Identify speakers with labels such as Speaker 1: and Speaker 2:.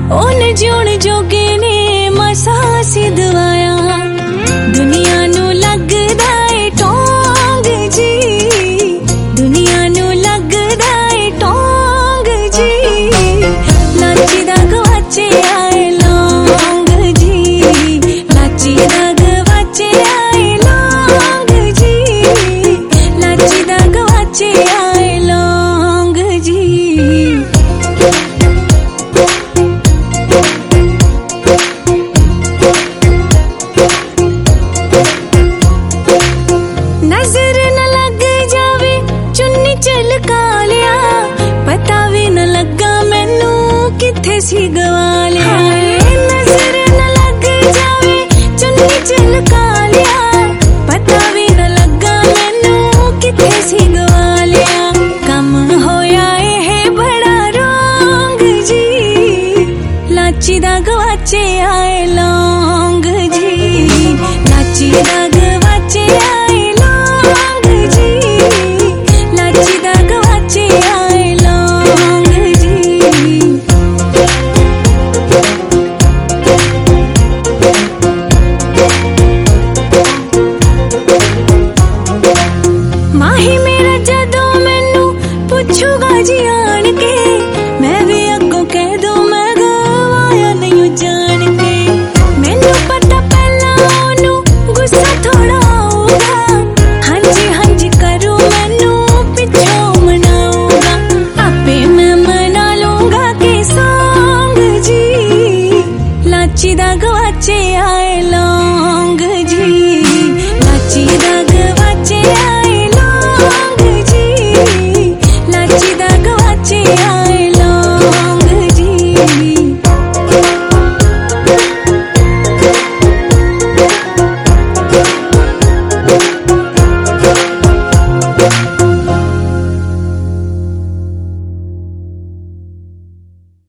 Speaker 1: own जिउण जोगे ने मसा सी दवाया दुनिया नू लगदा ए टोंग जी दुनिया नू लगदा ए टोंग जी लाची दा गवाचे आए लौंग जी लाची दा गवाचे आए लौंग जी लाची दा गवाचे आए लौंग जी नजर न लग जावे चुन्नी झलका लिया पता भी न लगा मैनू किथे सी गवा लिया नजर न लग जावे चुन्नी झलका लिया पता भी न लगा मैनू किथे सी गवा लिया कम होया ए बड़ा रोंग जी लाची दा गवाचे आए लौंग जी लाची दा